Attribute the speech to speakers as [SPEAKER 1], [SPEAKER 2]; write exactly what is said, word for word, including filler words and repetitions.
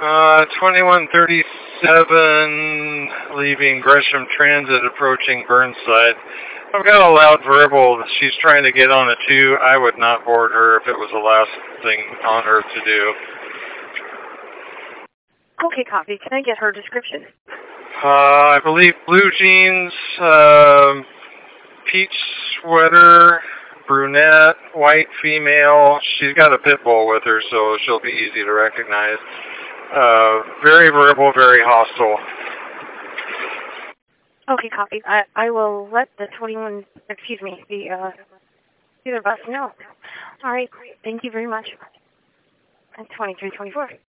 [SPEAKER 1] Uh, twenty-one thirty-seven, leaving Gresham Transit, approaching Burnside. I've got a loud verbal. She's trying to get on a two. I would not board her if it was the last thing on earth to do.
[SPEAKER 2] Okay, copy. Can I get her description?
[SPEAKER 1] Uh, I believe blue jeans, uh, peach sweater, brunette, white female. She's got a pit bull with her, so she'll be easy to recognize. Uh, very verbal, very hostile.
[SPEAKER 2] Okay, copy. I, I will let the twenty-one, excuse me, the, uh, the other bus know. All right, thank you very much. twenty-three twenty-four.